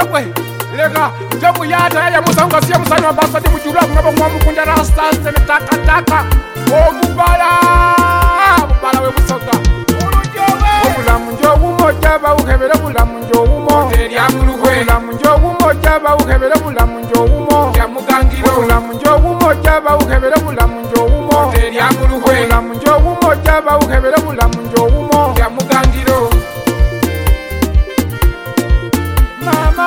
Ewe lega jamu yata ya musanga siya musanywa basa di bujura ngabo ngwa mukunda rasta se taka taka o mubala we musoka obulamu njowu mojaba ukebere bulamu njowu mo bulamu njowu mojaba ukebere bulamu njowu mo bulamu njowu mojaba ukebere bulamu njowu mo bulamu njowu mojaba ukebere bulamu njowu mo mama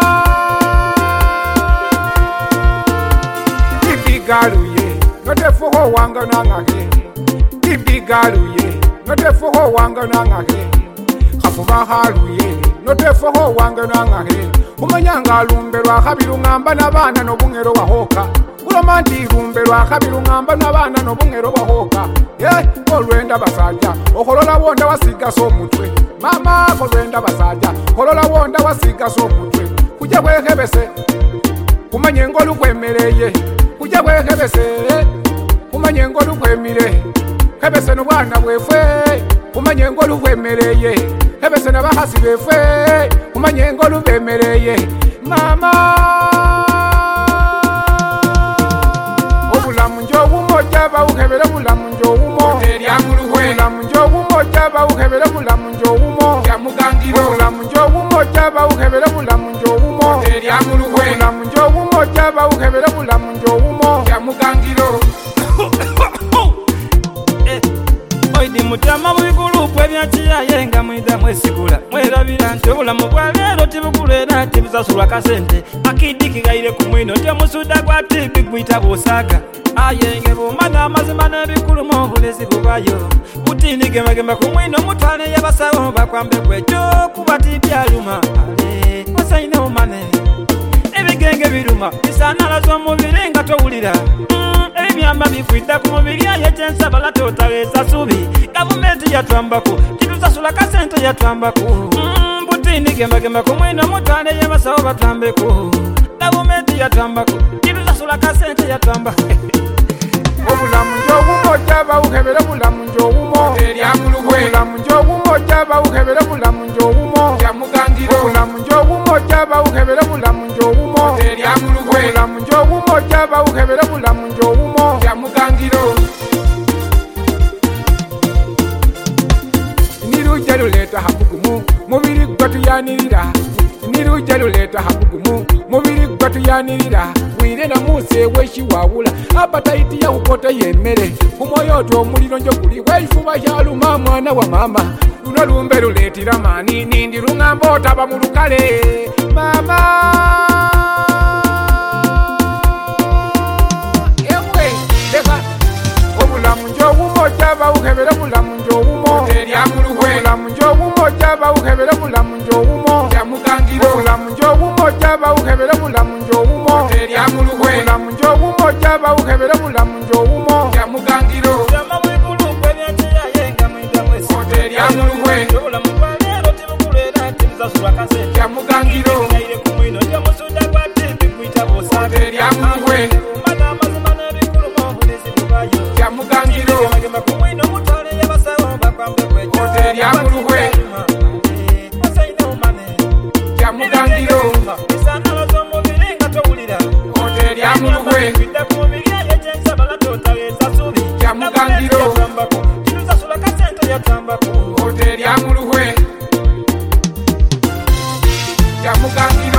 ibigaluye notefuho wanga nangake ibigaluye notefuho wanga nangake khafuba haluye notefuho wanga nangake umanyanga lumberwa khabiru ngamba nabana nobungero wahoka kulomanti lumberwa khabiru ngamba nabana nobungero wahoka olwenda basaja okholola wonda wasiga so mutwe mama kolwenda basaja kholola wonda wasiga so mutwe kujja kwekebese kumanye ngolu kwemereye kujja kwekebese kumanye ngolu kwemire kebese no bwana bwefwe kumanye ngolu kwemereye kebese na bahasi befwe kumanye ngolu bemereye mama obulamu njowu mojaba ukebere bulamu njowu mo bulamu njowu mojaba ukebere bulamu njowu mo bulamu njowu mojaba ukebere bulamu njowu mo bulamu njowu mojaba ukebere bulamu njowu mo oidi mutama bwigulu kwebyachiya yenga mwida mwesigula mwerabira nti obulamu bwa leero tibukulera tibusasula kasente akidikigaire ku mwino temusuda gwa tibi gwita busaga ayenge bumana amazima n'ebikulu mu bulezi bubayo mutinigemagema ku mwino mutwale yabasawo bakwambe kwejo kuba tibyaluma wasaine umane ebigenge biruma bisanala z'omubiri nga towulira ebyamba bikwita ku mubiri ayekyensa balatotaleesa subi gavumenti yatwambako titusasula kasente yatwambako mutinigemagema ku mwino mutwale yabasawo batwambeko gavumenti yatwambako titusasula kasente yatwamba obulamu njowu mojaba ukebere bulamu njowu mo bulamu njowu mojaba ukebere bulamu njowu mo bulamu njowu mojaba ukebere bulamu njowu mo bulamu njowu mojaba ukebere bulamu njowu mo niruja luleta habugumu mubiri gwatuyanirira niruja luleta habugumu mubiri gwatuyanirira wire na muse weshiwawula apataiti ya ukota yemere kumoyoto omuliro njo kuli weifuba yaluma mwana wa mama luno lumbe luletira mani nindi lungambo otaba mu lukale mama ewe leka obulamu njowu mojaba ukebere bulamu njowu mo bulamu njowu mojaba ukebere bulamu njowu mo bulamu njowu mojaba ukebere bulamu njowu mo bulamu njowu mojaba ukebere bulamu njowu mo mutama bwigulu kwebyachiya yenga mwida mwesigula obulamu bwa leero tibukulera tibusasula kasente akidikigaire ku mwino temusuda gwa tibi gwita busaga umana amazima n'ebikulu mu bulezi bubayo mutinigemagema ku mwino mutwale yabasawo bakwambe kwejo wasaine umane bisanala z'omubiri nga towulira bikwita ku mubiri ayekyensa balatotaleesa subi gavumenti yatwambako titusasula kasente yatwambako Jamugangiro